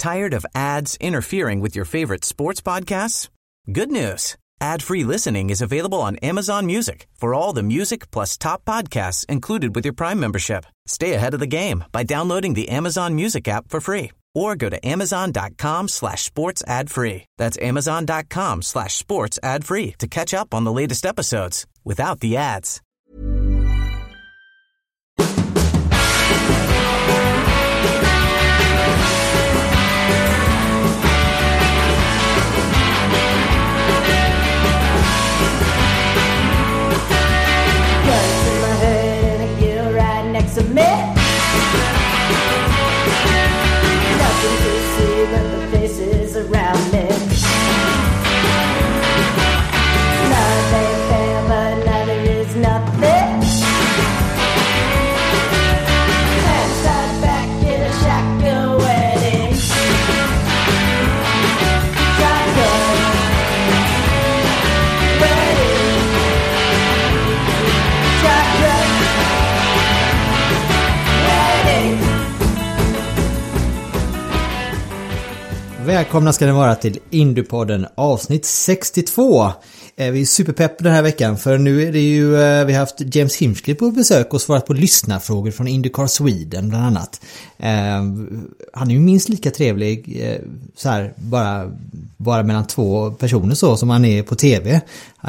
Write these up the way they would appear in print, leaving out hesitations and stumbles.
Tired of ads interfering with your favorite sports podcasts? Good news. Ad-free listening is available on Amazon Music for all the music plus top podcasts included with your Prime membership. Stay ahead of the game by downloading the Amazon Music app for free or go to amazon.com/sports ad free. That's amazon.com/sports ad free to catch up on the latest episodes without the ads. Välkomna ska ni vara till Indiepodden avsnitt 62. Vi är superpepp den här veckan för nu är det ju, vi har haft James Hinchcliffe på besök och svarat på lyssnarfrågor från IndyCar Sweden bland annat. Han är ju minst lika trevlig så här, bara mellan två personer så som han är på tv.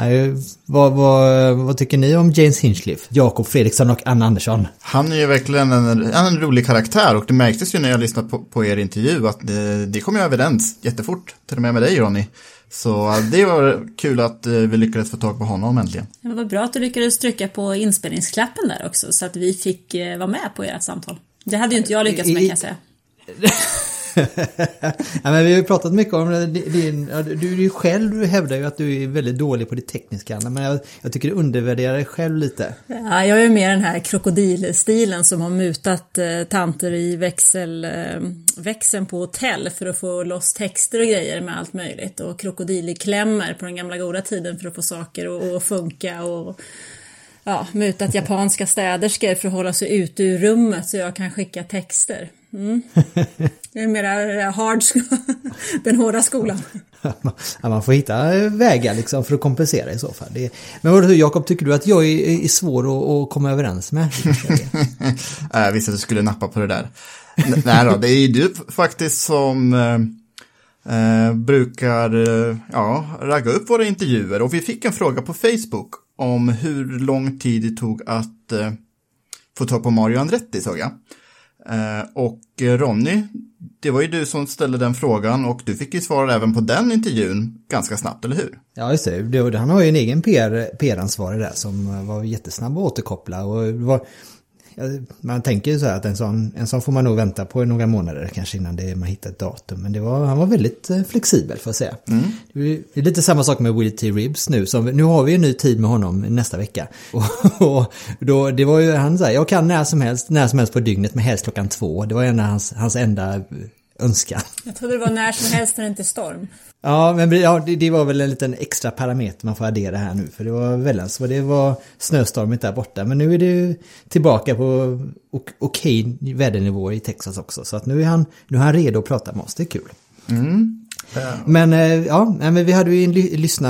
Vad tycker ni om James Hinchcliffe, Jakob Fredriksson och Anna Andersson? Han är ju verkligen en rolig karaktär och det märktes ju när jag lyssnade på er intervju att det kom ju överens jättefort, till och med dig Ronny. Så det var kul att vi lyckades få tag på honom äntligen. Det var bra att du lyckades trycka på inspelningsklappen där också så att vi fick vara med på ert samtal. Det hade ju inte jag lyckats med kan jag säga. Ja, men vi har ju pratat mycket om det. Du själv hävdar ju att du är väldigt dålig på det tekniska, men jag tycker du undervärderar dig själv lite. Ja, jag är ju mer den här krokodilstilen som har mutat tanter i växeln på hotell för att få loss texter och grejer med allt möjligt och krokodilklämmer på den gamla goda tiden för att få saker att funka och mutat japanska städerskor för att hålla sig ute ur rummet så jag kan skicka texter. Det är mera den hårda skolan. Ja, man får hitta vägar liksom för att kompensera i så fall. Men vad Jakob, tycker du att jag är svår att komma överens med? Jag visste att du skulle nappa på det där. Nej då, det är ju du faktiskt som brukar ragga upp våra intervjuer. Och vi fick en fråga på Facebook om hur lång tid det tog att få ta på Mario Andretti, såg jag. Och Ronny, det var ju du som ställde den frågan och du fick ju svara även på den intervjun ganska snabbt, eller hur? Ja, just det. Han har ju en egen PR-ansvarig där som var jättesnabb att återkoppla och det var, man tänker ju så här att en sån får man nog vänta på några månader kanske innan man hittar ett datum, men han var väldigt flexibel för att säga. Det är lite samma sak med Will T. Ribbs nu, nu har vi en ny tid med honom nästa vecka och då, det var ju han säger, jag kan när som helst på dygnet med helst 2:00. Det var en av hans enda önskan. Jag trodde det var när som helst när det inte storm. Ja, men det var väl en liten extra parameter man får addera här nu. För det var väl så det var snöstormigt där borta. Men nu är det ju tillbaka på okej vädernivå i Texas också. Så att nu är han redo att prata med oss. Det är kul. Men vi hade ju en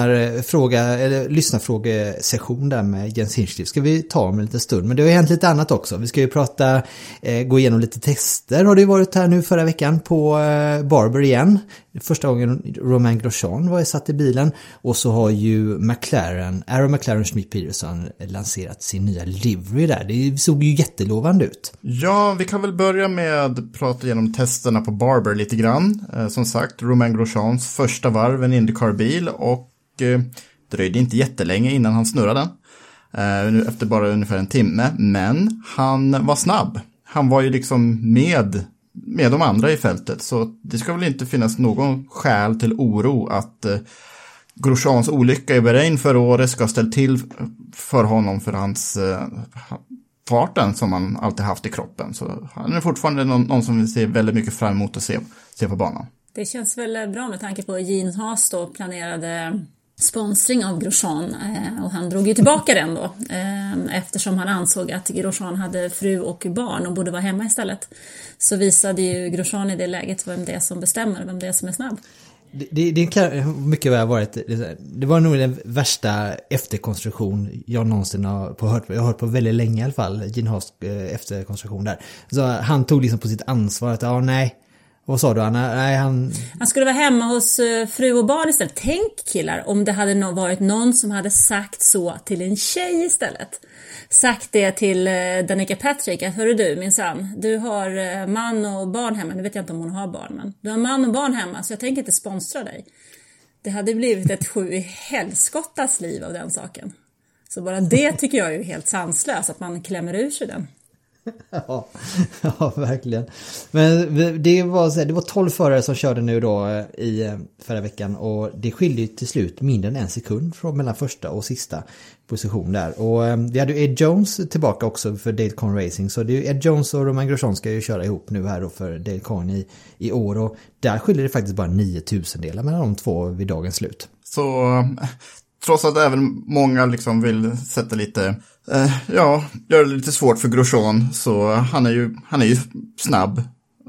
lyssnarfrågesession där med Jens Hinchcliffe. Ska vi ta om en liten stund. Men det har hänt lite annat också. Vi ska ju gå igenom lite tester. Har det varit här nu förra veckan på Barber igen. Första gången Romain Grosjean var satt i bilen. Och så har ju Arrow McLaren Schmidt Peterson lanserat sin nya livery där. Det såg ju jättelovande ut. Ja, vi kan väl börja med att prata igenom testerna på Barber lite grann. Som sagt, Romain Grosjeans första varv en IndyCar-bil och dröjde inte jättelänge innan han snurrade. Efter bara ungefär en timme. Men han var snabb. Han var ju liksom med de andra i fältet. Så det ska väl inte finnas någon skäl till oro att Grosjeans olycka i Bahrain förra året ska ställa till för honom för hans farten som han alltid haft i kroppen. Så han är fortfarande någon som vi ser väldigt mycket fram emot att se på banan. Det känns väl bra med tanke på Gene Haas då planerade sponsring av Grosjean och han drog ju tillbaka den då eftersom han ansåg att Grosjean hade fru och barn och borde vara hemma istället. Så visade ju Grosjean i det läget vem det är som bestämmer, vem det är som är snabb. Det kan mycket väl ha varit, det var nog den värsta efterkonstruktion jag någonsin har hört på väldigt länge i alla fall, Gene Haas efterkonstruktion där. Så han tog liksom på sitt ansvar att nej. Vad sa du, Anna? Nej, han skulle vara hemma hos fru och barn istället. Tänk killar, om det hade varit någon som hade sagt så till en tjej istället. Sagt det till Danica Patrick att hörru du minsann, du har man och barn hemma. Nu vet jag inte om hon har barn, men du har man och barn hemma så jag tänker inte sponsra dig. Det hade blivit ett 7 i helskottas liv av den saken. Så bara det tycker jag är ju helt sanslöst att man klämmer ur sig den. Ja, verkligen. Men det var 12 förare som körde nu då i förra veckan och det skilde till slut mindre än en sekund mellan första och sista position där. Och vi hade ju Ed Jones tillbaka också för Dale Coyne Racing, så det är ju Ed Jones och Romain Grosjean ska ju köra ihop nu här då för Dale Coyne i år och där skiljer det faktiskt bara 9/1000 mellan de två vid dagens slut. Så trots att även många liksom vill sätta lite gör det lite svårt för Grosjean, så han är ju snabb.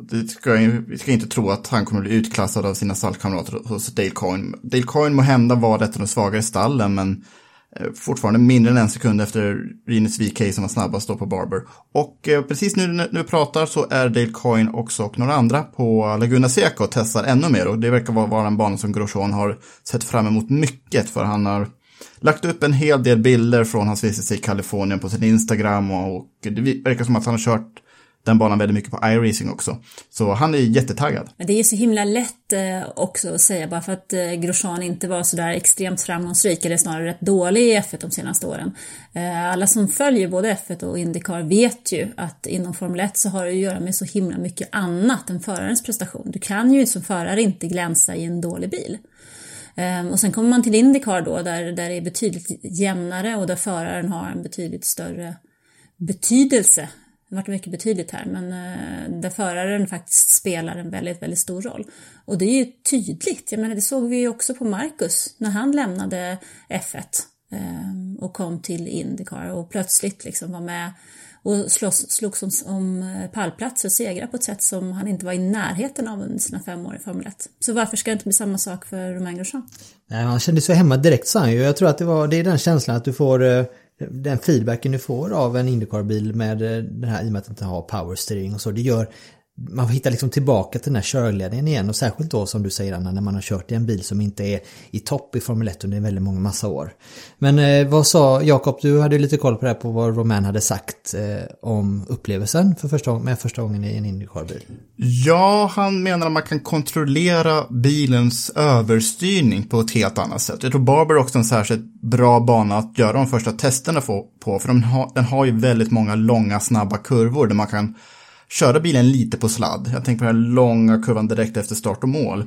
Vi ska inte tro att han kommer bli utklassad av sina stallkamrater hos Dale Coyne. Dale Coyne må hända vara ett av de svagare stallen, men fortfarande mindre än en sekund efter Rinus VeeKay som var snabbast då på Barber. Och precis nu när vi pratar så är Dale Coyne också och några andra på Laguna Seca och testar ännu mer, och det verkar vara en bana som Grosjean har sett fram emot mycket, för han har lagt upp en hel del bilder från hans vistelse i Kalifornien på sin Instagram och det verkar som att han har kört den banan väldigt mycket på iRacing också. Så han är jättetaggad. Det är ju så himla lätt också att säga bara för att Grosjean inte var så där extremt framgångsrik eller snarare rätt dålig i F1 de senaste åren. Alla som följer både F1 och IndyCar vet ju att inom Formel 1 så har det att göra med så himla mycket annat än förarens prestation. Du kan ju som förare inte glänsa i en dålig bil. Och sen kommer man till IndyCar då där det är betydligt jämnare och där föraren har en betydligt större betydelse. Det har varit mycket betydligt här, men där föraren faktiskt spelar en väldigt, väldigt stor roll. Och det är ju tydligt, jag menar det såg vi ju också på Marcus när han lämnade F1 och kom till IndyCar och plötsligt liksom var med och slogs om pallplatser och segrar på ett sätt som han inte var i närheten av under sina 5 år i Formel 1. Så varför ska det inte bli samma sak för Romain Grosjean? Nej, han kände sig hemma direkt, sa han ju. Jag tror att det är den känslan att du får den feedbacken du får av en IndyCar-bil med den här, i och med att den inte har powersteering och så, det gör man får hitta liksom tillbaka till den här körglädjen igen, och särskilt då som du säger Anna, när man har kört i en bil som inte är i topp i Formel 1 under väldigt många massa år. Men vad sa Jakob, du hade lite koll på det här, på vad Romain hade sagt om upplevelsen med första gången i en IndyCar-bil. Ja, han menar att man kan kontrollera bilens överstyrning på ett helt annat sätt. Jag tror Barber också är en särskilt bra bana att göra de första testerna på, för den har ju väldigt många långa snabba kurvor där man kan köra bilen lite på sladd. Jag tänker på den här långa kurvan direkt efter start och mål.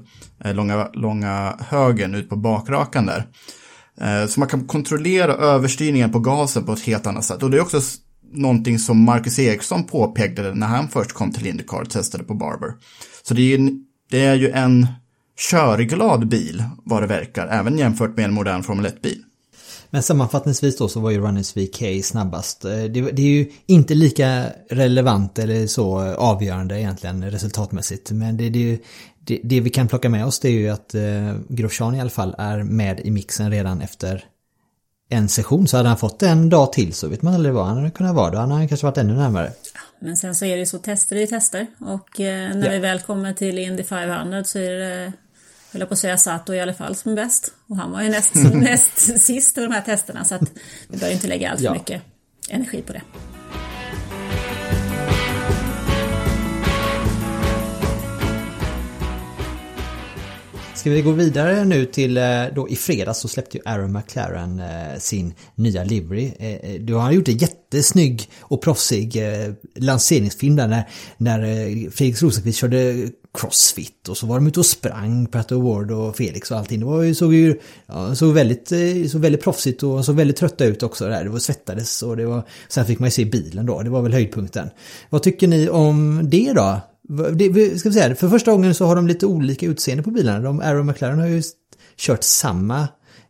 Långa högen ut på bakrakan där. Så man kan kontrollera överstyrningen på gasen på ett helt annat sätt. Och det är också någonting som Marcus Ericsson påpekade när han först kom till IndyCar och testade på Barber. Så det är ju en körglad bil vad det verkar, även jämfört med en modern Formel 1-bil. Men sammanfattningsvis då så var ju Rinus VeeKay snabbast. Det är ju inte lika relevant eller så avgörande egentligen resultatmässigt. Men det vi kan plocka med oss, det är ju att Grosjean i alla fall är med i mixen redan efter en session. Så hade han fått en dag till så vet man aldrig vad han hade kunnat vara då. Han hade kanske varit ännu närmare. Men sen så är det ju så, tester är tester. Och när vi väl kommer till Indy 500 så är det, jag höll på att säga Sato i alla fall som är bäst. Och han var ju näst sist i de här testerna, så att vi bör inte lägga allt för mycket energi på det. Ska vi gå vidare nu till, då i fredags så släppte ju Aaron McLaren sin nya livery. Du har gjort en jättesnygg och proffsig lanseringsfilm där när Felix Rosenqvist körde crossfit och så var de ute och sprang, Pratt Ward och Felix och allting. Det var ju, såg väldigt proffsigt och såg väldigt trötta ut också där. Det var svettades och sen fick man ju se bilen då. Det var väl höjdpunkten. Vad tycker ni om det då? Ska vi säga, för första gången så har de lite olika utseende på bilarna. Aaron McLaren har ju kört samma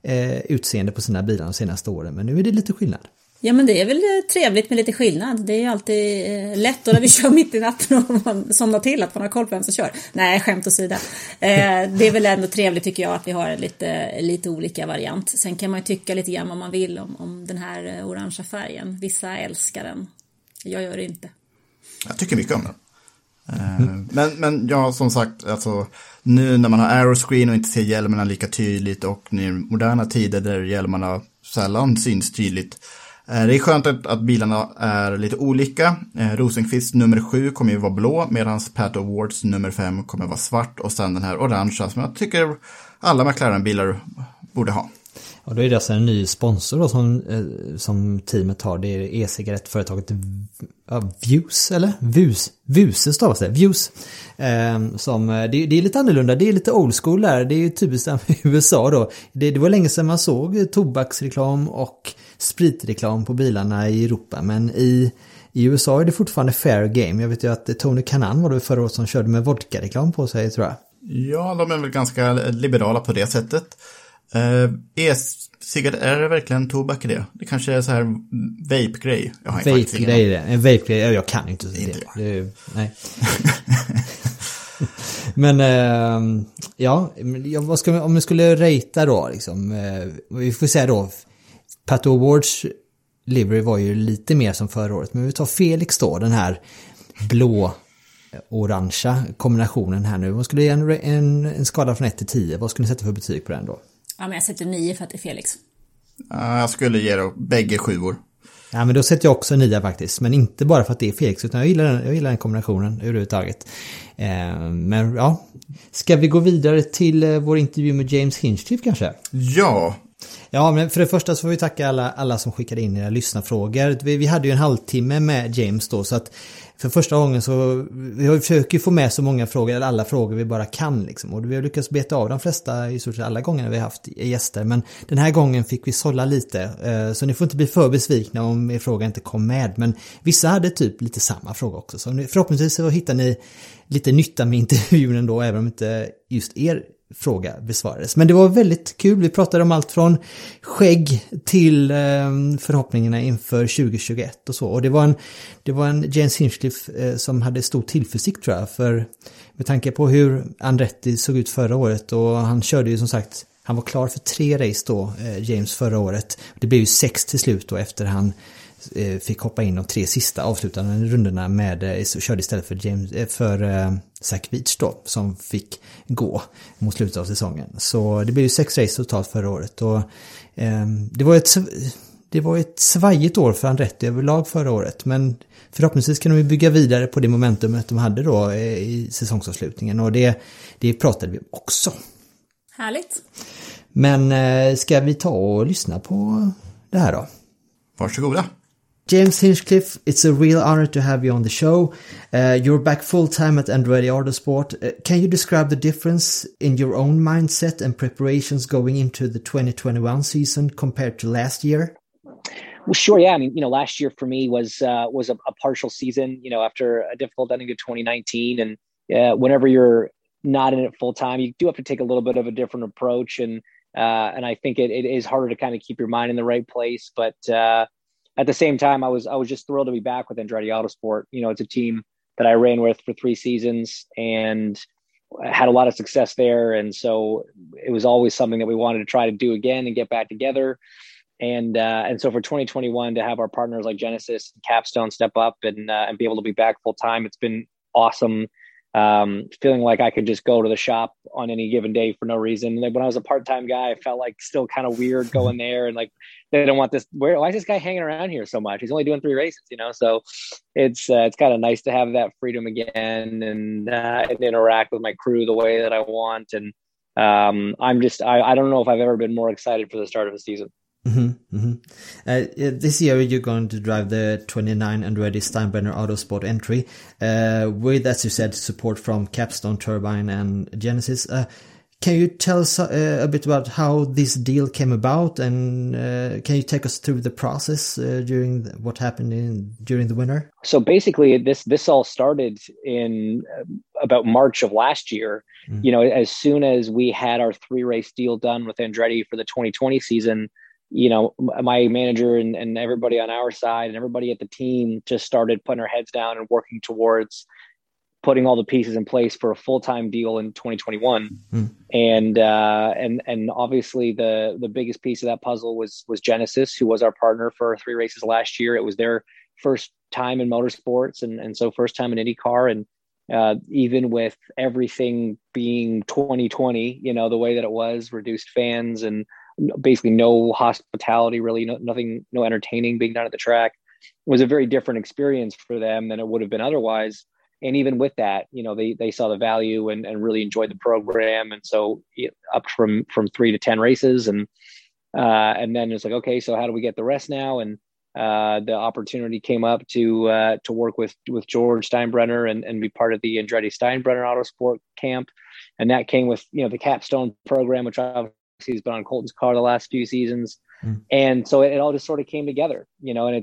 utseende på sina bilar de senaste åren. Men nu är det lite skillnad. Ja, men det är väl trevligt med lite skillnad. Det är ju alltid lätt och när vi kör mitt i natten och man somnar till att man har koll på vem som kör. Nej, skämt åsida. Det är väl ändå trevligt tycker jag att vi har lite olika variant. Sen kan man ju tycka lite grann vad man vill om den här orangea färgen. Vissa älskar den. Jag gör det inte. Jag tycker mycket om den. Men ja, som sagt, alltså, nu när man har aeroscreen och inte ser hjälmarna lika tydligt och nu i moderna tider där hjälmarna sällan syns tydligt. Det är skönt att bilarna är lite olika. Rosenqvist nummer 7 kommer ju vara blå medan Pato Awards nummer 5 kommer vara svart och sen den här orangea som jag tycker alla McLaren-bilar borde ha. Och då är det alltså en ny sponsor då som teamet har. Det är e-cigarettföretaget Vuse, eller? Vuse stavas det. Vuse. Det är lite annorlunda. Det är lite old school där. Det är ju typiskt i USA då. Det var länge sedan man såg tobaksreklam och spritreklam på bilarna i Europa. Men i USA är det fortfarande fair game. Jag vet ju att Tony Kanaan var det förra året som körde med vodka-reklam på sig, tror jag. Ja, de är väl ganska liberala på det sättet. E-cigarett, är det verkligen tobak i det? Det kanske är så här vape-grej. Vape-grej är det. En vape-grej, jag kan inte det. Nej. Men om vi skulle ratea då liksom, vi får säga då Pato Awards livery var ju lite mer som förra året, men vi tar Felix då, den här blå-orangea kombinationen här nu. Vad skulle ge en skala från 1 till 10? Vad skulle ni sätta för betyg på den då? Ja, men jag sätter 9 för att det är Felix. Jag skulle ge då bägge 7:or. Ja, men då sätter jag också 9 faktiskt. Men inte bara för att det är Felix, utan jag gillar den kombinationen överhuvudtaget. Men ja, ska vi gå vidare till vår intervju med James Hinchcliffe kanske? Ja. Ja, men för det första så får vi tacka alla som skickade in era lyssnarfrågor. Vi hade ju en halvtimme med James då, så att för första gången så vi försöker få med så många frågor, eller alla frågor vi bara kan liksom. Och vi har lyckats beta av de flesta i stort sett alla gånger vi har haft gäster. Men den här gången fick vi sålla lite. Så ni får inte bli för besvikna om er fråga inte kom med. Men vissa hade typ lite samma fråga också. Så förhoppningsvis så hittar ni lite nytta med intervjun ändå, även om inte just er fråga besvarades. Men det var väldigt kul. Vi pratade om allt från skägg till förhoppningarna inför 2021 och så. Och det var en James Hinchcliffe som hade stor tillförsikt, tror jag, för med tanke på hur Andretti såg ut förra året, och han körde ju som sagt, han var klar för 3 race då, James, förra året. Det blev ju 6 till slut då efter han fick hoppa in de 3 sista avslutande rundorna körde istället för Zach Veach då, som fick gå mot slutet av säsongen. Så det blev ju 6 race totalt förra året, och det var ett svajigt år för Andretti överlag förra året, men förhoppningsvis kan de bygga vidare på det momentumet de hade då i säsongsavslutningen, och det pratade vi om också. Härligt. Men ska vi ta och lyssna på det här då? Varsågoda. James Hinchcliffe, it's a real honor to have you on the show. You're back full-time at Andretti Autosport. Can you describe the difference in your own mindset and preparations going into the 2021 season compared to last year? Well, sure. Yeah. I mean, last year for me was a partial season, after a difficult ending to 2019. And whenever you're not in it full time, you do have to take a little bit of a different approach. And I think it is harder to kind of keep your mind in the right place. But at the same time, I was just thrilled to be back with Andretti Autosport. It's a team that I ran with for 3 seasons and had a lot of success there. And so it was always something that we wanted to try to do again and get back together. And so for 2021, to have our partners like Genesis and Capstone step up and be able to be back full time, it's been awesome. Feeling like I could just go to the shop on any given day for no reason. Like when I was a part-time guy, I felt like still kind of weird going there, and like they don't want this. Why is this guy hanging around here so much? He's only doing 3 races, So it's kind of nice to have that freedom again and interact with my crew the way that I want. And I don't know if I've ever been more excited for the start of the season. Mm-hmm, mm-hmm. This year you're going to drive the 29 Andretti Steinbrenner Autosport entry with, as you said, support from Capstone, Turbine and Genesis. Can you tell us a bit about how this deal came about, and can you take us through the process during what happened during the winter? So basically this all started in about March of last year. You know, as soon as we had our 3-race deal done with Andretti for the 2020 season, you know, my manager and everybody on our side and everybody at the team just started putting our heads down and working towards putting all the pieces in place for a full-time deal in 2021. And obviously the biggest piece of that puzzle was Genesis, who was our partner for 3 races last year. It was their first time in motorsports and so first time in IndyCar. And even with everything being 2020, you know, the way that it was, reduced fans and basically no hospitality, really nothing, no entertaining being done at the track, it was a very different experience for them than it would have been otherwise. And even with that, you know, they saw the value and really enjoyed the program. And so up from 3 to 10 races. And then it's like, okay, so how do we get the rest now? And the opportunity came up to work with George Steinbrenner and be part of the Andretti Steinbrenner Autosport camp. And that came with, you know, the Capstone program, which obviously has been on Colton's car the last few seasons. And so it all just sort of came together, you know, and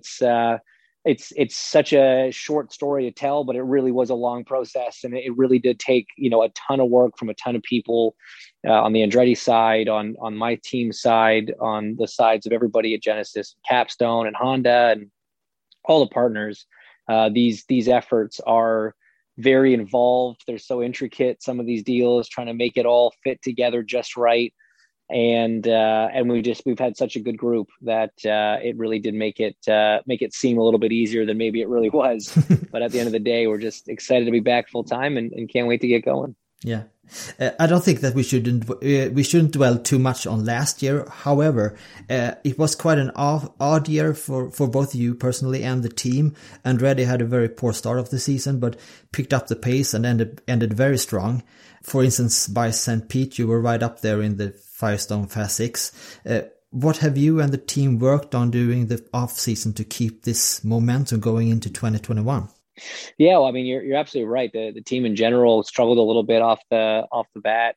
it's such a short story to tell, but it really was a long process. And it really did take, you know, a ton of work from a ton of people on the Andretti side, on my team side, on the sides of everybody at Genesis, Capstone and Honda and all the partners. These efforts are very involved. They're so intricate. Some of these deals, trying to make it all fit together just right. And we've had such a good group that it really did make it seem a little bit easier than maybe it really was. But at the end of the day, we're just excited to be back full time and can't wait to get going. Yeah. I don't think that we shouldn't dwell too much on last year. However, it was quite an odd year for both you personally and the team. Andretti had a very poor start of the season, but picked up the pace and ended very strong. For instance, by St. Pete, you were right up there in the Firestone Fast 6. What have you and the team worked on during the off season to keep this momentum going into 2021? Yeah, well, I mean, you're absolutely right. The team in general struggled a little bit off the bat,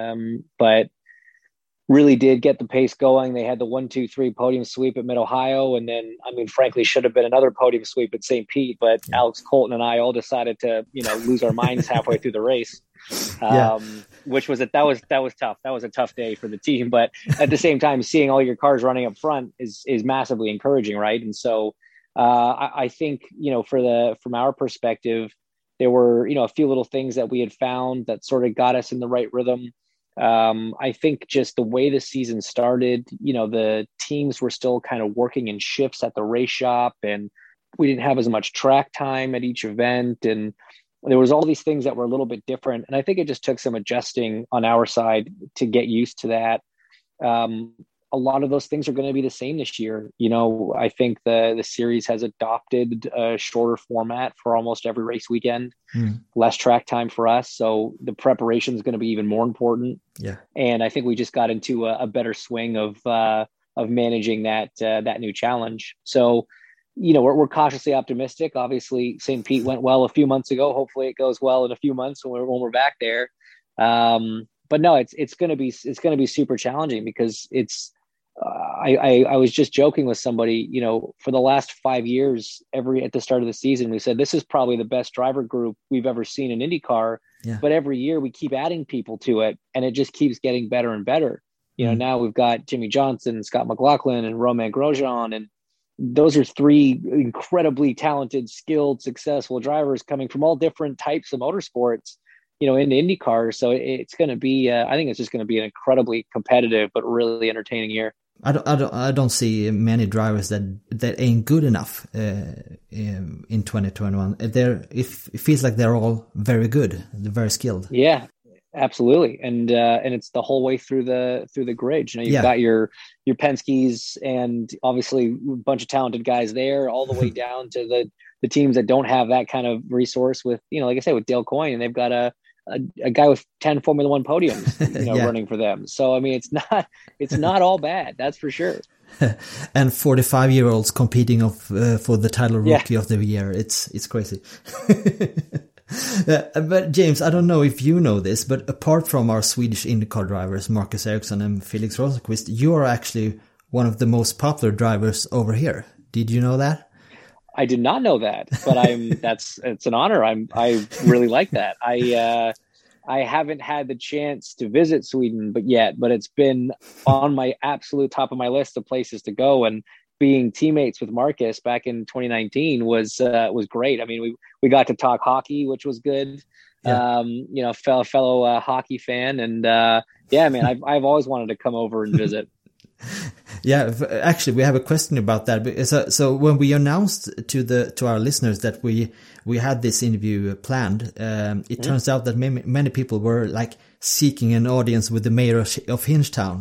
but really did get the pace going. They had the 1-2-3 podium sweep at Mid-Ohio, and then, I mean, frankly, should have been another podium sweep at St. Pete. But Alex Colton and I all decided to, you know, lose our minds halfway through the race, which was that was tough. That was a tough day for the team. But at the same time, seeing all your cars running up front is massively encouraging, right? And so. I think, you know, from our perspective, there were, you know, a few little things that we had found that sort of got us in the right rhythm. I think just the way the season started, you know, the teams were still kind of working in shifts at the race shop, and we didn't have as much track time at each event. And there was all these things that were a little bit different. And I think it just took some adjusting on our side to get used to that. A lot of those things are going to be the same this year. You know, I think the series has adopted a shorter format for almost every race weekend, less track time for us. So the preparation is going to be even more important. Yeah. And I think we just got into a better swing of managing that new challenge. So, you know, we're cautiously optimistic. Obviously, St. Pete went well a few months ago. Hopefully it goes well in a few months when we're back there. But no, it's going to be super challenging because I was just joking with somebody, you know, for the last 5 years, at the start of the season, we said, this is probably the best driver group we've ever seen in IndyCar. Yeah. But every year we keep adding people to it and it just keeps getting better and better. You know, now we've got Jimmy Johnson, Scott McLaughlin, and Romain Grosjean. And those are 3 incredibly talented, skilled, successful drivers coming from all different types of motorsports, you know, into IndyCar. So it's going to be, I think it's just going to be an incredibly competitive, but really entertaining year. I don't see many drivers that ain't good enough in 2021. It feels like they're all very good. They're very skilled. Yeah, absolutely. And it's the whole way through the grid. You know, you've got your Penske's and obviously a bunch of talented guys there, all the way down to the teams that don't have that kind of resource with, you know, like I said, with Dale Coyne, and they've got a guy with 10 Formula One podiums, you know, running for them. So, I mean, it's not all bad. That's for sure. And 45-year-olds competing for the title Rookie of the Year. It's crazy. But James, I don't know if you know this, but apart from our Swedish IndyCar drivers, Marcus Ericsson and Felix Rosenqvist, you are actually one of the most popular drivers over here. Did you know that? I did not know that, but it's an honor. I really like that. I haven't had the chance to visit Sweden, but it's been on my absolute top of my list of places to go. And being teammates with Marcus back in 2019 was great. I mean, we got to talk hockey, which was good. Yeah. Fellow hockey fan, and man, I've always wanted to come over and visit. Yeah, actually, we have a question about that. So when we announced to our listeners that we had this interview planned, it turns out that many people were like seeking an audience with the mayor of Hingetown.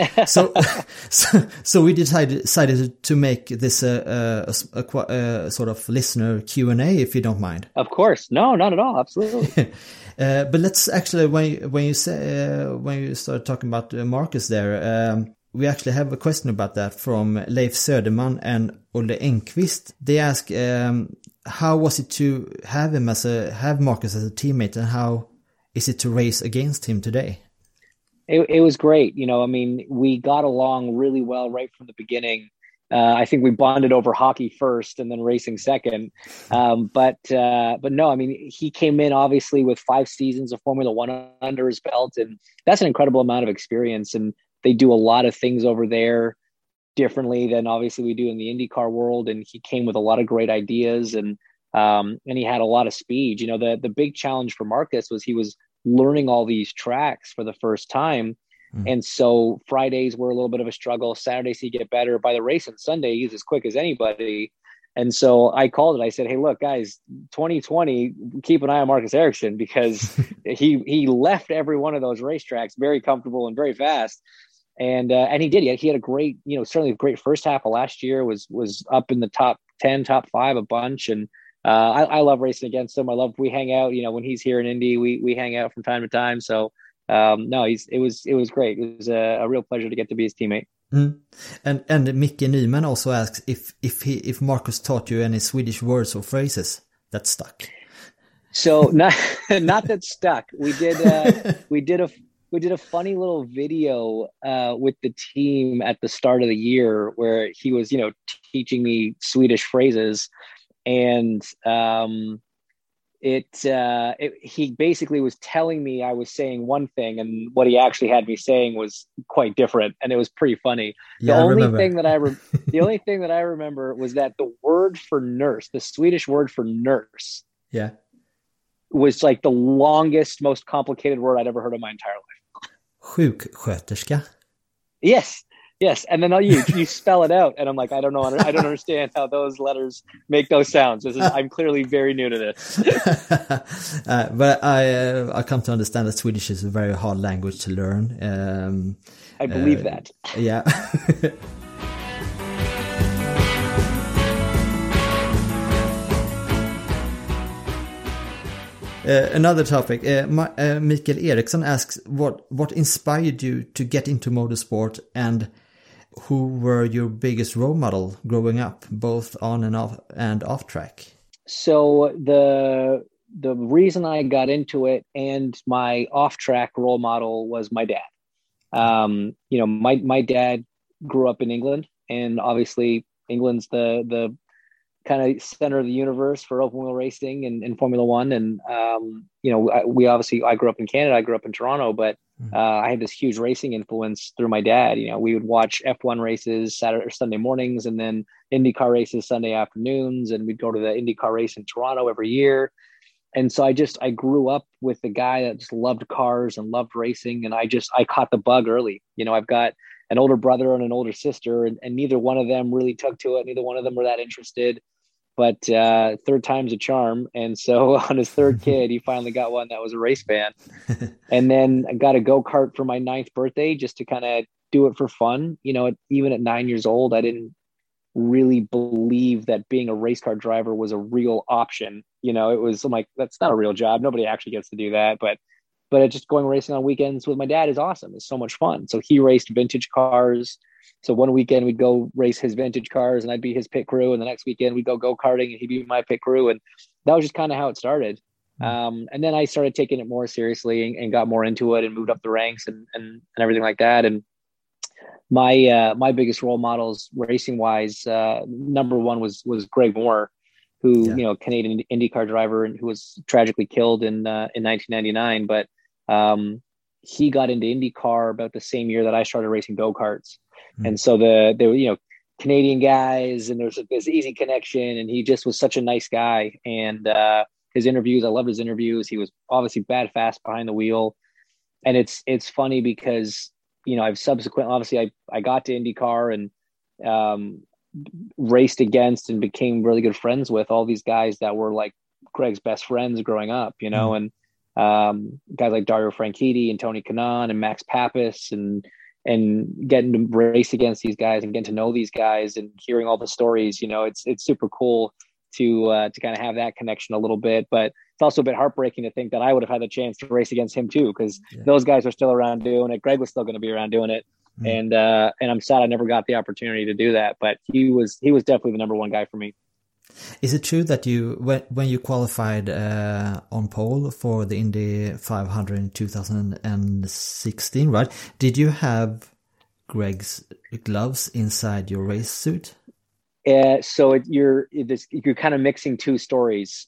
So we decided to make this a sort of listener Q&A, if you don't mind. Of course, no, not at all, absolutely. But let's actually when you started talking about Marcus there. We actually have a question about that from Leif Söderman and Olle Enqvist. They ask, how was it to have Marcus as a teammate, and how is it to race against him today? It was great. I mean, we got along really well right from the beginning. I think we bonded over hockey first and then racing second. But no, I mean, he came in obviously with 5 seasons of Formula One under his belt, and that's an incredible amount of experience. And they do a lot of things over there differently than obviously we do in the IndyCar world. And he came with a lot of great ideas, and he had a lot of speed. The big challenge for Marcus was he was learning all these tracks for the first time. And so Fridays were a little bit of a struggle. Saturdays he'd get better. By the race on Sunday, he's as quick as anybody. And so I called it. I said, hey, look, guys, 2020, keep an eye on Marcus Ericsson, because he left every one of those racetracks very comfortable and very fast. And he did. He had a great, certainly a great first half of last year, was up in the top 10, top 5 a bunch. And I love racing against him. We hang out, when he's here in Indy, we hang out from time to time. So it was great. It was a real pleasure to get to be his teammate. Mm. And Mickey Nyman also asks if Marcus taught you any Swedish words or phrases that stuck. So not that stuck. We did a funny little video with the team at the start of the year where he was, teaching me Swedish phrases, and he basically was telling me I was saying one thing, and what he actually had me saying was quite different, and it was pretty funny. Yeah, the only thing that I remember was that the word for nurse, the Swedish word for nurse, was like the longest, most complicated word I'd ever heard in my entire life. Sjuksköterska. Yes, and then you spell it out, and I'm like, I don't understand how those letters make those sounds. I'm clearly very new to this. But I come to understand that Swedish is a very hard language to learn. I believe that. Yeah. Another topic. Mikael Eriksson asks, what inspired you to get into motorsport, and who were your biggest role model growing up, both on and off track? So the reason I got into it and my off track role model was my dad. My dad grew up in England, and obviously England's the kind of center of the universe for open wheel racing and Formula One. And, I grew up in Canada, I grew up in Toronto, but I had this huge racing influence through my dad. We would watch F1 races Saturday or Sunday mornings, and then IndyCar races Sunday afternoons. And we'd go to the IndyCar race in Toronto every year. And so I grew up with the guy that just loved cars and loved racing. And I caught the bug early. I've got an older brother and an older sister, and neither one of them really took to it. Neither one of them were that interested. But third time's a charm. And so on his third kid, he finally got one that was a race fan. And then I got a go-kart for my 9th birthday just to kind of do it for fun. Even at 9 years old, I didn't really believe that being a race car driver was a real option. I'm like, that's not a real job. Nobody actually gets to do that. But just going racing on weekends with my dad is awesome. It's so much fun. So he raced vintage cars. So one weekend we'd go race his vintage cars and I'd be his pit crew. And the next weekend we'd go go-karting and he'd be my pit crew. And that was just kind of how it started. And then I started taking it more seriously and got more into it and moved up the ranks and everything like that. And my biggest role models racing wise, number one was Greg Moore. who, Canadian IndyCar driver and who was tragically killed in 1999. But he got into IndyCar about the same year that I started racing go-karts. And so they were, Canadian guys, and there's this easy connection, and he just was such a nice guy. And his interviews, I loved his interviews. He was obviously bad fast behind the wheel. And it's funny because, I've subsequently, obviously I got to IndyCar and raced against and became really good friends with all these guys that were like Greg's best friends growing up, and guys like Dario Franchitti and Tony Kanaan and Max Pappas, and getting to race against these guys and getting to know these guys and hearing all the stories, it's super cool to kind of have that connection a little bit. But it's also a bit heartbreaking to think that I would have had the chance to race against him too, because those guys are still around doing it. Greg was still going to be around doing it. And I'm sad I never got the opportunity to do that, but he was definitely the number one guy for me. Is it true that when you qualified on pole for the Indy 500 in 2016, right? Did you have Greg's gloves inside your race suit? So you're kind of mixing two stories.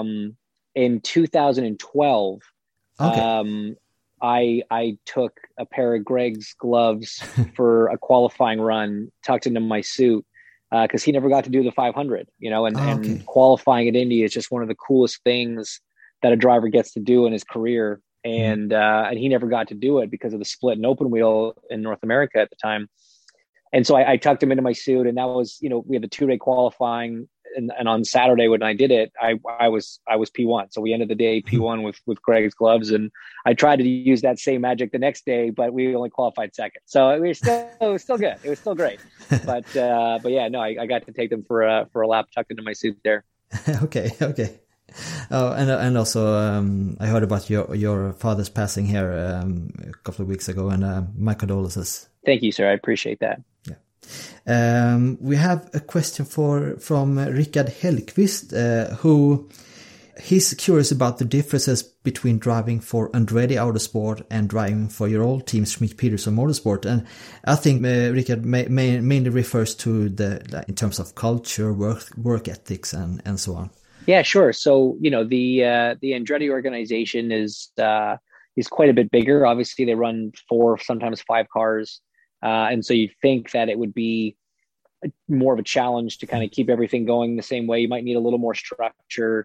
In 2012, okay. I took a pair of Greg's gloves for a qualifying run, tucked into my suit, because he never got to do the 500, and qualifying at Indy is just one of the coolest things that a driver gets to do in his career. And he never got to do it because of the split and open wheel in North America at the time. And so I tucked him into my suit, and that was, we had the 2-day qualifying, and on Saturday when I did it, I was P1. So we ended the day P1 with Greg's gloves, and I tried to use that same magic the next day, but we only qualified second. So it was still good. It was still great. But yeah, no, I got to take them for a lap tucked into my suit there. Okay. Oh, and also I heard about your father's passing here a couple of weeks ago, and my condolences. Thank you, sir. I appreciate that. Yeah. We have a question from Rickard Hellqvist, who he's curious about the differences between driving for Andretti Autosport and driving for your old team, Schmidt-Peterson Motorsport. And I think Rickard mainly refers to in terms of culture, work ethics, and so on. Yeah, sure. So, the Andretti organization is quite a bit bigger. Obviously, they run 4, sometimes 5 cars. And so you'd think that it would be more of a challenge to kind of keep everything going the same way. You might need a little more structure.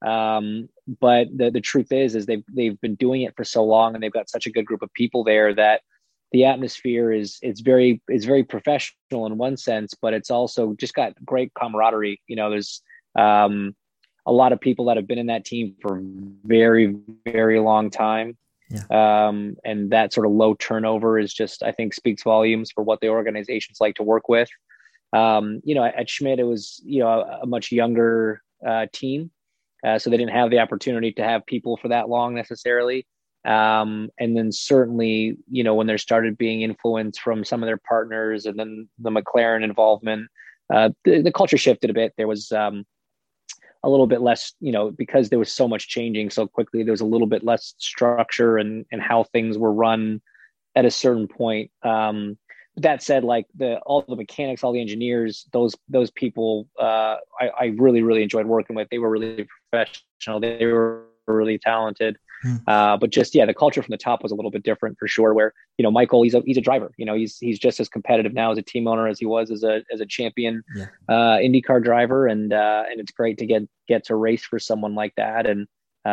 But the truth is they've been doing it for so long, and they've got such a good group of people there that the atmosphere is very professional in one sense, but it's also just got great camaraderie. There's a lot of people that have been in that team for a very, very long time. Yeah. And that sort of low turnover is just, I think, speaks volumes for what the organizations like to work with. At Schmidt, it was, a much younger team. So they didn't have the opportunity to have people for that long necessarily. And then certainly, when there started being influence from some of their partners and then the McLaren involvement, the culture shifted a bit. There was a little bit less, because there was so much changing so quickly, there was a little bit less structure and how things were run at a certain point. That said, like all the mechanics, all the engineers, those people, I really, really enjoyed working with. They were really professional. They were really talented. But just, the culture from the top was a little bit different for sure, where, Michael, he's a driver, he's just as competitive now as a team owner as he was as a champion, IndyCar driver. And it's great to get to race for someone like that. And,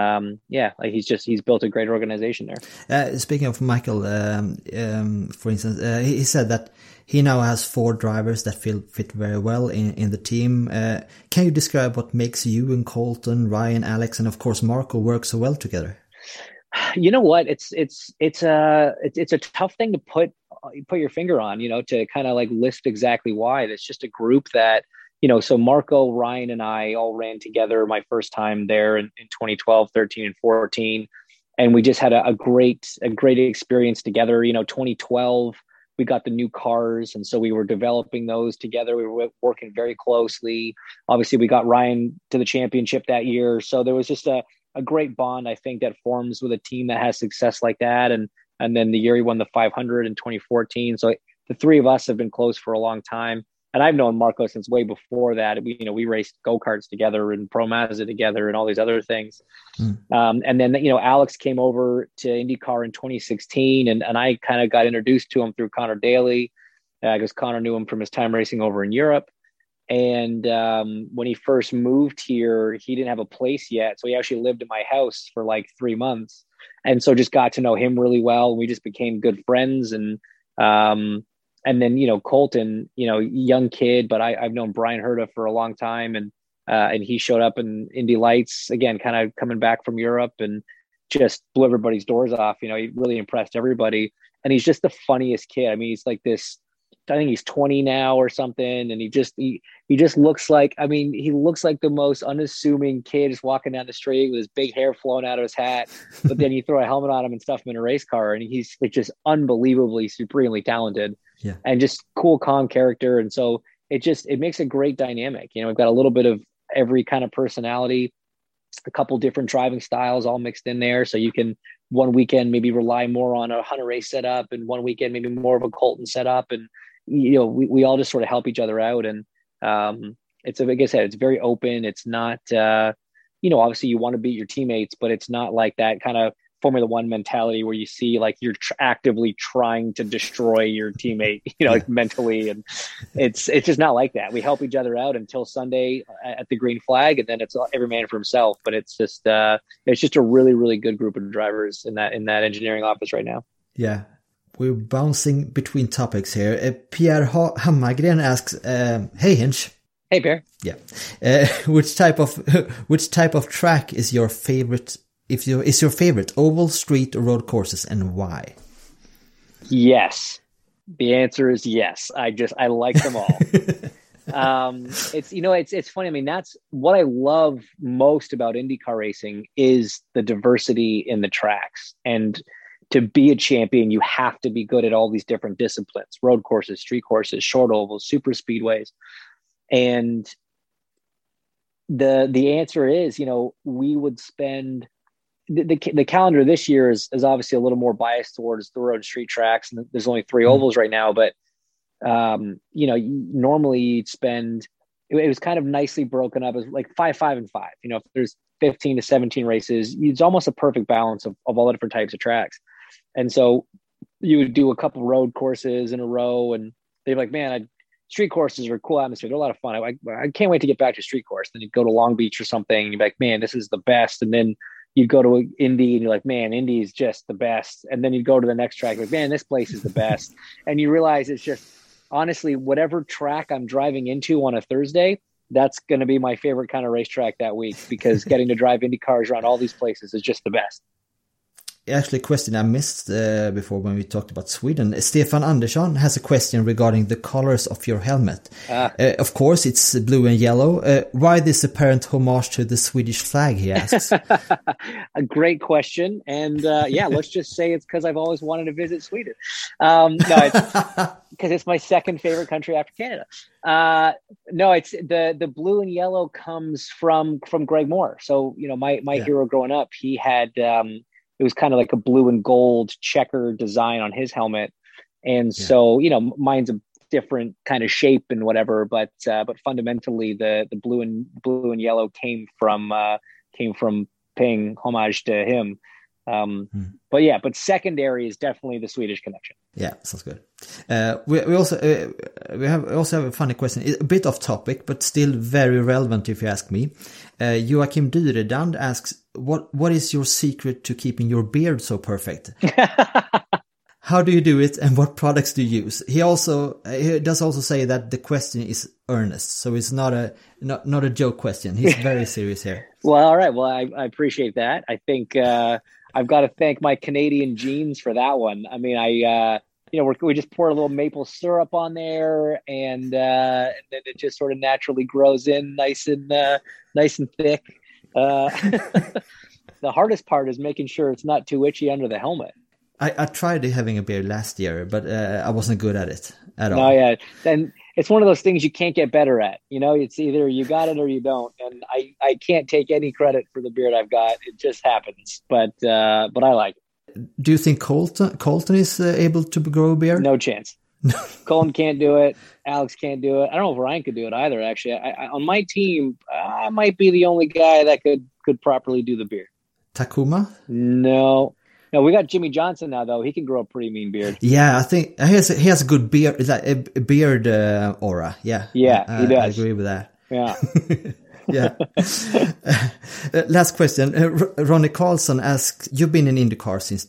he's built a great organization there. Speaking of Michael, for instance, he said that he now has 4 drivers that fit very well in the team. Can you describe what makes you and Colton, Ryan, Alex, and of course Marco work so well together? You know what? It's a tough thing to put your finger on, to kind of like list exactly why. It's just a group that, so Marco, Ryan, and I all ran together my first time there in 2012, 13, and 14. And we just had a great experience together. 2012, we got the new cars. And so we were developing those together. We were working very closely. Obviously, we got Ryan to the championship that year. So there was just a great bond, I think, that forms with a team that has success like that. And then the year he won the 500 in 2014. So the 3 of us have been close for a long time. and I've known Marco since way before that. We raced go-karts together and Pro Mazda together and all these other things. And then, Alex came over to IndyCar in 2016 and I kind of got introduced to him through Connor Daly, because Connor knew him from his time racing over in Europe. And when he first moved here, he didn't have a place yet. So he actually lived in my house for like 3 months. And so just got to know him really well. We just became good friends. And then, Colton, young kid, but I've known Brian Herta for a long time. And he showed up in Indy Lights, again, kind of coming back from Europe and just blew everybody's doors off. He really impressed everybody. And he's just the funniest kid. I mean, he's like this, I think he's 20 now or something. And he just looks like, he looks like the most unassuming kid just walking down the street with his big hair flowing out of his hat. But then you throw a helmet on him and stuff him in a race car. And he's like just unbelievably, supremely talented and just cool, calm character. And so it makes a great dynamic. We've got a little bit of every kind of personality, a couple different driving styles all mixed in there. So you can one weekend maybe rely more on a Hunter race setup and one weekend maybe more of a Colton setup. And, we all just sort of help each other out. And it's, like I said, it's very open. It's not, obviously you want to beat your teammates, but it's not like that kind of Formula One mentality where you see like you're actively trying to destroy your teammate, like mentally. And it's just not like that. We help each other out until Sunday at the green flag, and then it's every man for himself. But it's just a really, really good group of drivers in that engineering office right now. Yeah. We're bouncing between topics here. Pierre Hammargren asks, "Hey Hinch." Hey Pierre. Yeah. Which type of track is your favorite? Is your favorite oval, street, or road courses, and why? Yes. The answer is yes. I like them all. It's funny. I mean, that's what I love most about IndyCar racing is the diversity in the tracks. And to be a champion, you have to be good at all these different disciplines: road courses, street courses, short ovals, super speedways. And the answer is, we would spend the calendar this year is obviously a little more biased towards the road and street tracks. And there's only 3 ovals right now, but normally you'd spend, it was kind of nicely broken up as like 5, 5, and 5. If there's 15 to 17 races, it's almost a perfect balance of all the different types of tracks. And so you would do a couple road courses in a row, and they'd be like, man, street courses are a cool atmosphere. They're a lot of fun. I can't wait to get back to street course. Then you'd go to Long Beach or something, and you'd be like, man, this is the best. And then you'd go to Indy, and you're like, man, Indy is just the best. And then you'd go to the next track, like, man, this place is the best. And you realize it's just, honestly, whatever track I'm driving into on a Thursday, that's going to be my favorite kind of racetrack that week, because getting to drive Indy cars around all these places is just the best. Actually, a question I missed before when we talked about Sweden. Stefan Andersson has a question regarding the colors of your helmet. Of course, it's blue and yellow. Why this apparent homage to the Swedish flag, he asks? A great question. And let's just say it's because I've always wanted to visit Sweden. No, it's because it's my second favorite country after Canada. No, it's the blue and yellow comes from Greg Moore. So, my hero growing up, he had... it was kind of like a blue and gold checker design on his helmet. And so, mine's a different kind of shape and whatever, but fundamentally the blue and yellow came from paying homage to him. But secondary is definitely the Swedish connection. Yeah, sounds good. We also have a funny question, a bit off topic, but still very relevant if you ask me. Joachim Dyredand asks, what is your secret to keeping your beard so perfect? How do you do it, and what products do you use? He does also say that the question is earnest, so it's not a joke question. He's very serious here. Well, all right. Well, I appreciate that. I think I've got to thank my Canadian genes for that one. I mean, we just pour a little maple syrup on there, and then it just sort of naturally grows in nice and thick. The hardest part is making sure it's not too itchy under the helmet. I tried having a beard last year, but I wasn't good at it at all. No, yeah. Then it's one of those things you can't get better at. It's either you got it or you don't. And I can't take any credit for the beard I've got. It just happens. But I like it. Do you think Colton is able to grow a beard? No chance. Colin can't do it. Alex can't do it. I don't know if Ryan could do it either, actually. I on my team, I might be the only guy that could properly do the beard. Takuma? No, we got Jimmy Johnson now, though. He can grow a pretty mean beard. Yeah, I think he has a good beard, like a beard aura. Yeah. Yeah, he does. I agree with that. Yeah. Yeah. Last question. Ronnie Carlson asks, you've been in IndyCar since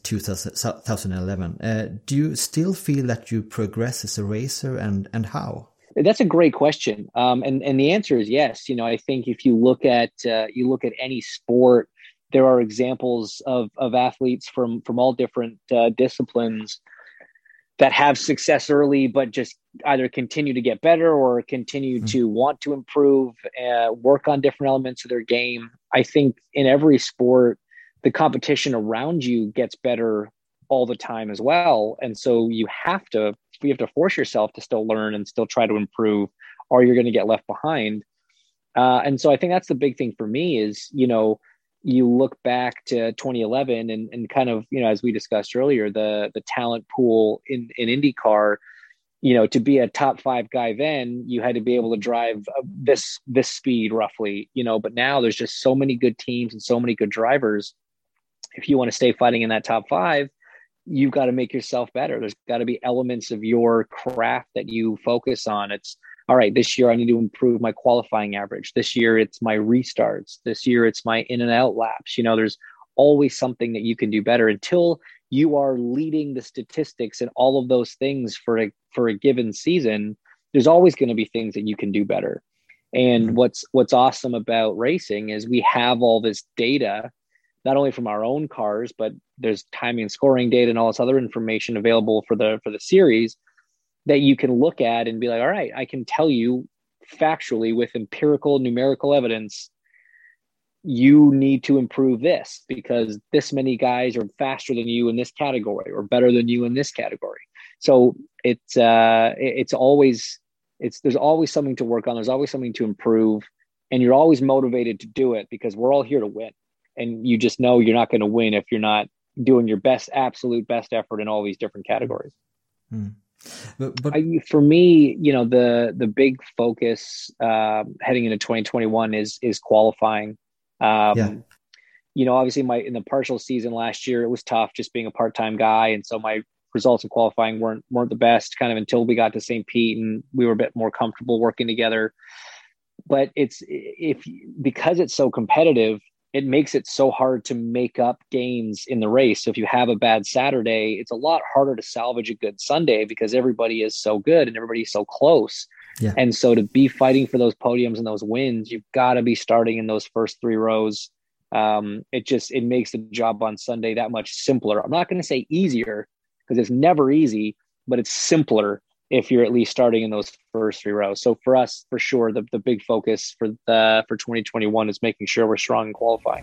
2011. Do you still feel that you progress as a racer, and how? That's a great question. And the answer is yes. I think if you look at any sport, there are examples of athletes from all different disciplines that have success early, but just either continue to get better or continue to want to improve, work on different elements of their game. I think in every sport, the competition around you gets better all the time as well. And so you have to force yourself to still learn and still try to improve, or you're going to get left behind. And so I think that's the big thing for me is, you look back to 2011 and kind of, as we discussed earlier, the talent pool in IndyCar, to be a top 5 guy then, you had to be able to drive this speed roughly, but now there's just so many good teams and so many good drivers. If you want to stay fighting in that top 5, you've got to make yourself better. There's got to be elements of your craft that you focus on. It's, all right, this year I need to improve my qualifying average. This year it's my restarts. This year it's my in and out laps. There's always something that you can do better until you are leading the statistics and all of those things for a given season. There's always going to be things that you can do better. And what's awesome about racing is we have all this data, not only from our own cars, but there's timing and scoring data and all this other information available for the series that you can look at and be like, all right, I can tell you factually with empirical numerical evidence, you need to improve this because this many guys are faster than you in this category or better than you in this category. So there's always something to work on. There's always something to improve, and you're always motivated to do it because we're all here to win. And you just know you're not going to win if you're not doing your absolute best effort in all these different categories. But for me, the big focus heading into 2021 is qualifying. Obviously in the partial season last year, it was tough just being a part-time guy. And so my results in qualifying weren't the best kind of until we got to St. Pete and we were a bit more comfortable working together. But because it's so competitive, it makes it so hard to make up gains in the race. So if you have a bad Saturday, it's a lot harder to salvage a good Sunday because everybody is so good and everybody's so close. Yeah. And so to be fighting for those podiums and those wins, you've got to be starting in those first 3 rows. It makes the job on Sunday that much simpler. I'm not going to say easier because it's never easy, but it's simpler if you're at least starting in those first 3 rows. So for us, for sure, the big focus for 2021 is making sure we're strong in qualifying.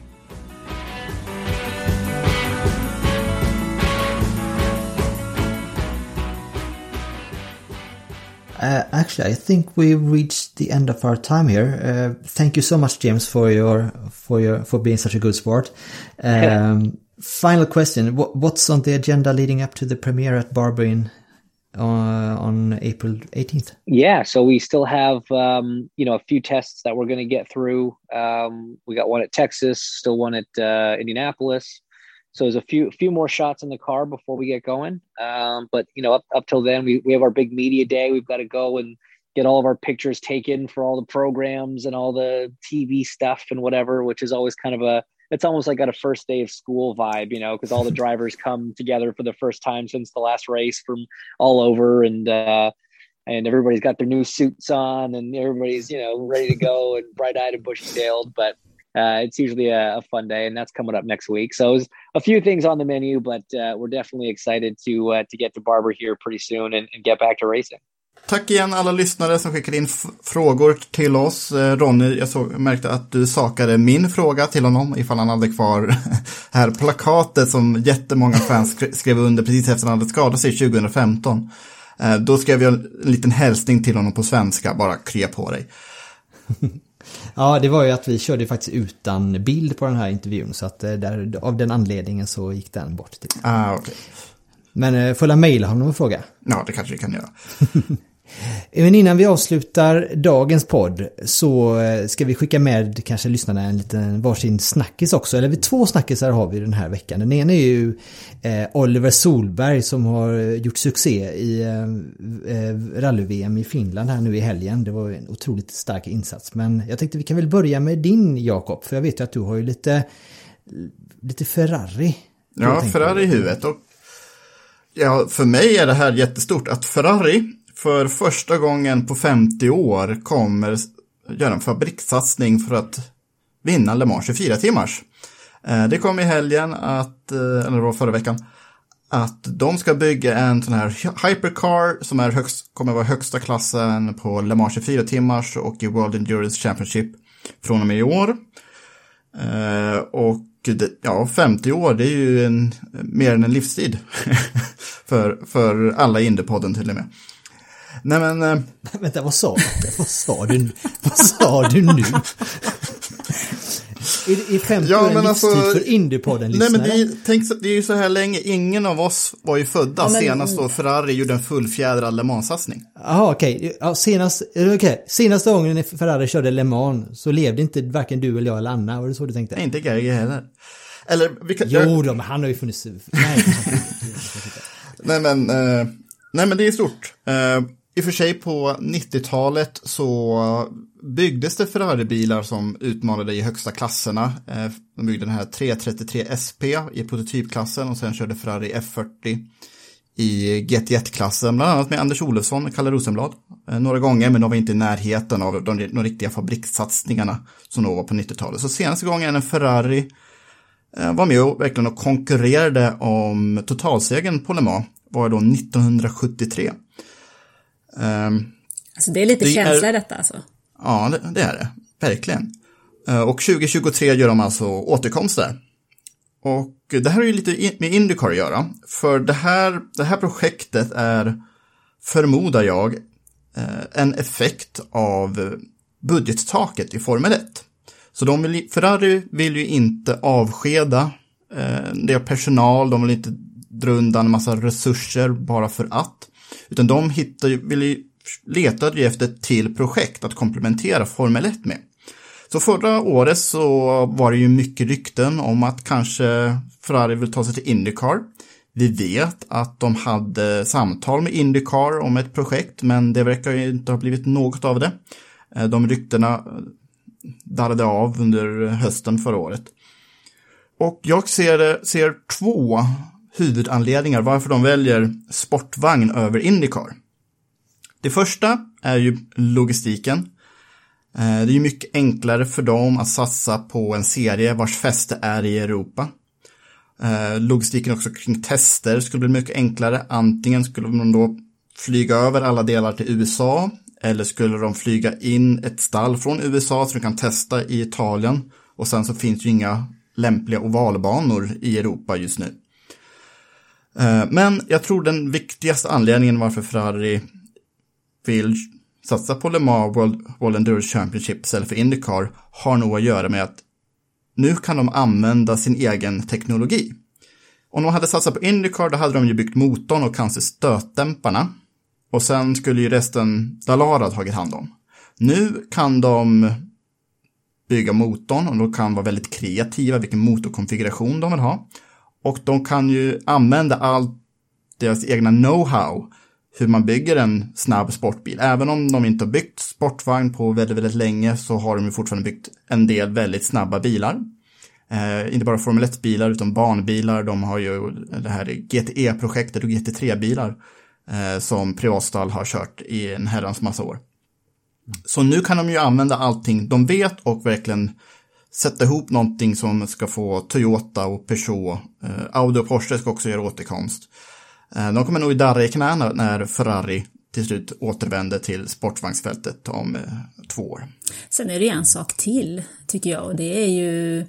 Actually, I think we've reached the end of our time here. Thank you so much, James, for being such a good sport. Final question: what's on the agenda leading up to the premiere at Barber on April 18th? Yeah, so we still have a few tests that we're going to get through. We got one at Texas, still one at Indianapolis. So there's a few more shots in the car before we get going. But up till then, we have our big media day. We've got to go and get all of our pictures taken for all the programs and all the TV stuff and whatever, which is always kind of it's almost like got a first day of school vibe, because all the drivers come together for the first time since the last race from all over, and everybody's got their new suits on and everybody's, ready to go and bright-eyed and bushy-tailed. But it's usually a fun day, and that's coming up next week. So there's a few things on the menu, but we're definitely excited to get to Barber here pretty soon and get back to racing. Tack igen alla lyssnare som skickade in frågor till oss. Ronny, jag märkte att du sakade min fråga till honom ifall han hade kvar här plakatet som jättemånga fans skrev under precis efter han hade skadat sig 2015. Då skrev jag en liten hälsning till honom på svenska, bara krya på dig. Ja, det var ju att vi körde faktiskt utan bild på den här intervjun, så att av den anledningen så gick den bort. Okay. Men får jag mejla honom och fråga? Ja, det kanske vi kan göra. Men innan vi avslutar dagens podd så ska vi skicka med kanske lyssnarna en liten varsin snackis också. Eller 2 snackisar har vi den här veckan. Den ena är ju Oliver Solberg som har gjort succé i rally-VM i Finland här nu i helgen. Det var en otroligt stark insats. Men jag tänkte vi kan väl börja med din, Jakob. För jag vet ju att du har ju lite Ferrari. Ja, Ferrari i huvudet. Och ja, för mig är det här jättestort att Ferrari för första gången på 50 år kommer göra en fabrikssatsning för att vinna Le Mans 24 timmars. Det kom i helgen eller det var förra veckan, att de ska bygga en sån här hypercar som kommer vara högsta klassen på Le Mans 24 timmars och i World Endurance Championship från och med i år. Och 50 år, det är ju mer än en livstid för alla i Indypodden till och med. Nej men... Vänta, vad sa du nu? I 50 år en livstid för Indypodden-lyssnare? Nej men det är ju så här länge. Ingen av oss var ju födda senast då Ferrari gjorde en fullfjädrad Le Mans-satsning. Jaha, okej. Ja, senaste gången Ferrari körde Le Mans så levde inte varken du eller jag eller Anna. Var det så du tänkte? Nej, inte Gerge heller. Eller, men han har ju funnits... Nej men det är stort. I och för sig på 90-talet så byggdes det Ferrari-bilar som utmanade i högsta klasserna. De byggde den här 333 SP i prototypklassen och sen körde Ferrari F40 i GT1-klassen, bland annat med Anders Olofsson och Kalle Rosenblad. Några gånger, men de var inte i närheten av de riktiga fabrikssatsningarna som då var på 90-talet. Så senaste gången en Ferrari var med och verkligen konkurrerade om totalsegern på Le Mans var då 1973. Alltså det är lite känsla i detta alltså. Ja, det är det. Verkligen. Och 2023 gör de alltså återkomster. Och det här är ju lite med IndyCar att göra. För det här projektet är, förmodar jag, en effekt av budgettaket i Formel 1. Så Ferrari vill ju inte avskeda det personal, de vill inte dra undan en massa resurser bara för att. Utan de letade ju efter ett till projekt att komplementera Formel 1 med. Så förra året så var det ju mycket rykten om att kanske Ferrari vill ta sig till IndyCar. Vi vet att de hade samtal med IndyCar om ett projekt, men det verkar ju inte ha blivit något av det. De ryktena darrade av under hösten förra året. Och jag ser 2 huvudanledningar varför de väljer sportvagn över IndyCar. Det första är ju logistiken. Det är ju mycket enklare för dem att satsa på en serie vars fäste är i Europa. Logistiken också kring tester skulle bli mycket enklare. Antingen skulle de då flyga över alla delar till USA, eller skulle de flyga in ett stall från USA så de kan testa i Italien. Och sen så finns ju inga lämpliga ovalbanor i Europa just nu. Men jag tror den viktigaste anledningen varför Ferrari vill satsa på Le Mans World Endurance Championship istället för IndyCar har nog att göra med att nu kan de använda sin egen teknologi. Om de hade satsat på IndyCar då hade de ju byggt motorn och kanske stötdämparna. Och sen skulle ju resten Dallara tagit hand om. Nu kan de bygga motorn och de kan vara väldigt kreativa vilken motorkonfiguration de vill ha. Och de kan ju använda allt deras egna know-how hur man bygger en snabb sportbil. Även om de inte har byggt sportvagn på väldigt, väldigt länge så har de ju fortfarande byggt en del väldigt snabba bilar. Inte bara Formel 1-bilar utan banbilar. De har ju det här GTE-projektet och GT3-bilar som Privatstall har kört i en herrans massa år. Så nu kan de ju använda allting de vet och verkligen sätta ihop någonting som ska få Toyota och Peugeot. Audi och Porsche ska också göra återkomst. De kommer nog i darra i knäna när Ferrari till slut återvänder till sportvagnsfältet om 2 år. Sen är det en sak till tycker jag, och det är ju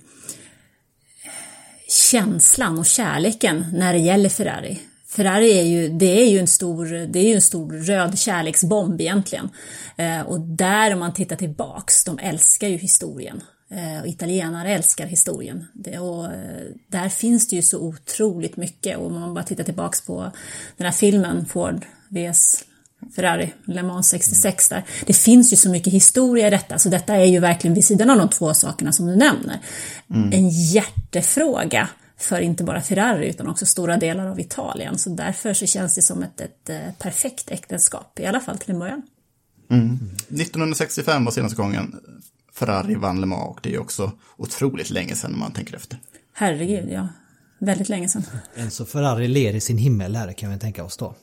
känslan och kärleken när det gäller Ferrari. Ferrari är ju en stor röd kärleksbomb egentligen. Och där om man tittar tillbaks, de älskar ju historien. Och italienare älskar historien. Där finns det ju så otroligt mycket. Och om man bara tittar tillbaks på den här filmen Ford vs Ferrari, Le Mans 66 där. Det finns ju så mycket historia i detta. Så detta är ju verkligen vid sidan av de två sakerna som du nämner. En hjärtefråga för inte bara Ferrari utan också stora delar av Italien. Så därför så känns det som ett perfekt äktenskap. I alla fall till en början. 1965 var senaste gången Ferrari vann Le Mans, och det är också otroligt länge sedan när man tänker efter. Herregud, ja. Väldigt länge sedan. Så Ferrari ler i sin himmel här, kan vi tänka oss då.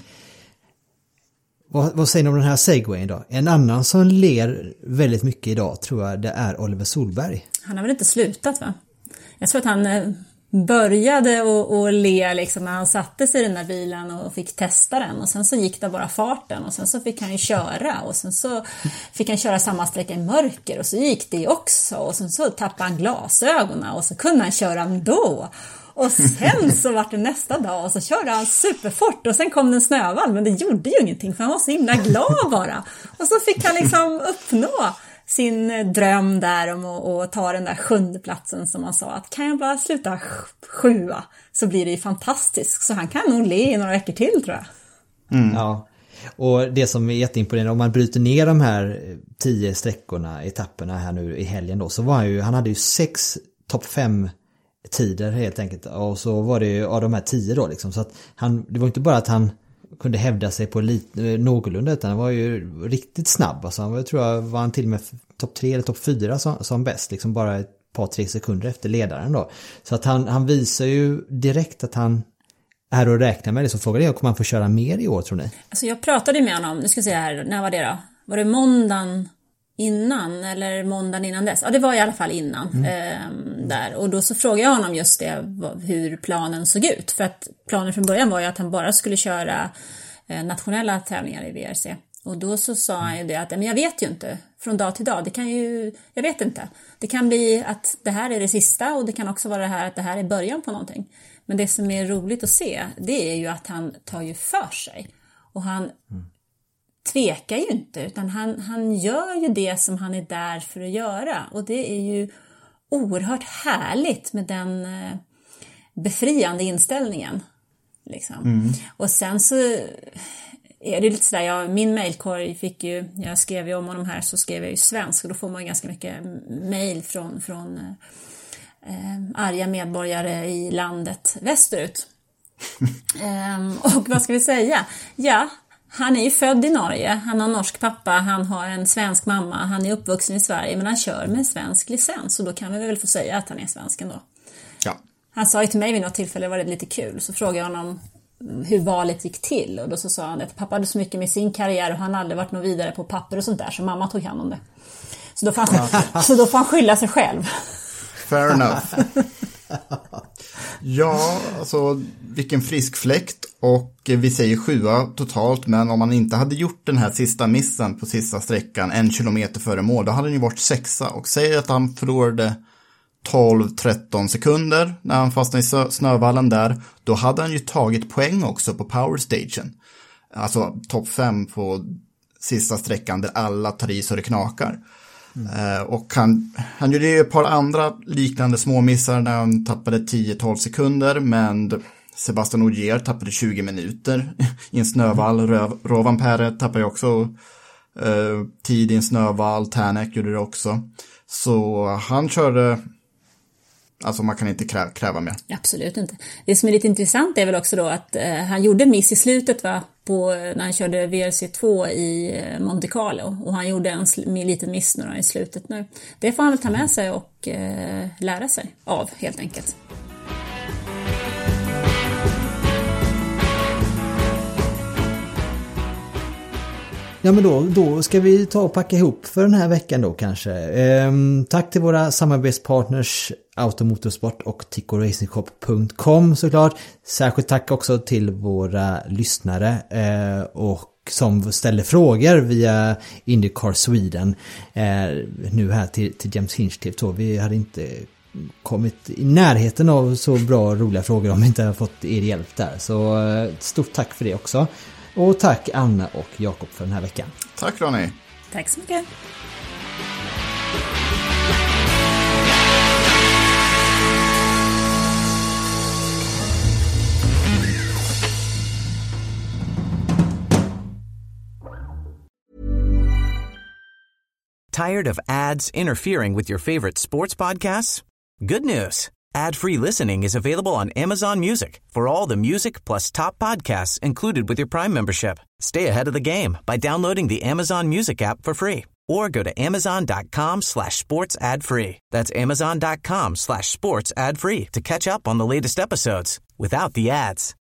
Vad säger ni om den här segwayen då? En annan som ler väldigt mycket idag tror jag det är Oliver Solberg. Han har väl inte slutat, va? Jag tror att han började att le liksom när han satte sig i den där bilen och fick testa den. Och sen så gick det bara farten och sen så fick han ju köra. Och sen så fick han köra samma sträcka i mörker och så gick det också. Och sen så tappade han glasögonen och så kunde han köra ändå. Och sen så var det nästa dag och så körde han superfort och sen kom den snöval, men det gjorde ju ingenting för han var så himla glad bara. Och så fick han liksom uppnå sin dröm där om att ta den där 7:e platsen som han sa att kan jag bara sluta 7:a så blir det ju fantastiskt. Så han kan nog le i några veckor till tror jag. Ja, och det som är jätteimponerande om man bryter ner de här 10 sträckorna, etapperna här nu i helgen då, så var han hade ju 6 topp 5 tider helt enkelt, och så var det ju av de här 10 då liksom, så att det var inte bara att han kunde hävda sig på någorlunda, utan han var ju riktigt snabb alltså, jag tror var han till och med topp 3 eller topp 4 som bäst, liksom bara ett par 3 sekunder efter ledaren då, så att han visar ju direkt att han är att räkna med det. Så frågar jag, kommer han få köra mer i år tror ni? Alltså jag pratade med honom, nu ska jag se här, när var det då? Var det måndagen innan eller måndagen innan dess? Ja, det var i alla fall innan där. Och då så frågade jag honom just det, hur planen såg ut. För att planen från början var ju att han bara skulle köra nationella tävlingar i VRC. Och då så sa han ju det att, men jag vet ju inte från dag till dag. Det kan ju, jag vet inte. Det kan bli att det här är det sista och det kan också vara det här att det här är början på någonting. Men det som är roligt att se, det är ju att han tar ju för sig. Och han tvekar ju inte, utan han gör ju det som han är där för att göra. Och det är ju oerhört härligt med den befriande inställningen. Liksom. Och sen så är det lite sådär, min mailkorg fick ju, jag skrev ju om honom här så skrev jag ju svensk och då får man ju ganska mycket mail från arga medborgare i landet västerut. Och vad ska vi säga? Ja, han är ju född i Norge, han har norsk pappa, han har en svensk mamma, han är uppvuxen i Sverige men han kör med svensk licens och då kan vi väl få säga att han är svensk ändå. Ja. Han sa ju till mig vid något tillfälle, var det lite kul, så frågade jag honom hur valet gick till och då så sa han att pappa hade så mycket med sin karriär och han hade aldrig varit något vidare på papper och sånt där så mamma tog hand om det. Så då får han skylla sig själv. Fair enough. Ja, alltså vilken frisk fläkt, och vi säger 7 totalt, men om man inte hade gjort den här sista missen på sista sträckan 1 kilometer före mål, då hade han ju varit 6. Och säger att han förlorade 12-13 sekunder när han fastnade i snövallen där, då hade han ju tagit poäng också på powerstagen. Alltså topp 5 på sista sträckan där alla tar i så det knakar. Och han gjorde ju ett par andra liknande småmissar när han tappade 10-12 sekunder, men Sebastian Ogier tappade 20 minuter i en snövall. Rovanperä tappade ju också tid i en snövall. Tänak gjorde det också. Så han körde, alltså man kan inte kräva mer. Absolut inte. Det som är lite intressant är väl också då att han gjorde miss i slutet när han körde VRC2 i Monte Carlo, och han gjorde en liten miss i slutet nu. Det får han väl ta med sig och lära sig av helt enkelt. Ja, men då ska vi ta och packa ihop för den här veckan då kanske. Tack till våra samarbetspartners Automotorsport och TicoRacingShop.com såklart. Särskilt tack också till våra lyssnare och som ställer frågor via IndyCar Sweden nu här till James Hinchcliffe. Vi hade inte kommit i närheten av så bra och roliga frågor om vi inte har fått er hjälp där. Så stort tack för det också. Och tack Anna och Jakob för den här veckan. Tack Ronny. Tack så mycket. Tired of ads interfering with your favorite sports podcasts? Good news. Ad-free listening is available on Amazon Music for all the music plus top podcasts included with your Prime membership. Stay ahead of the game by downloading the Amazon Music app for free or go to amazon.com/sports ad free. That's amazon.com/sports ad free to catch up on the latest episodes without the ads.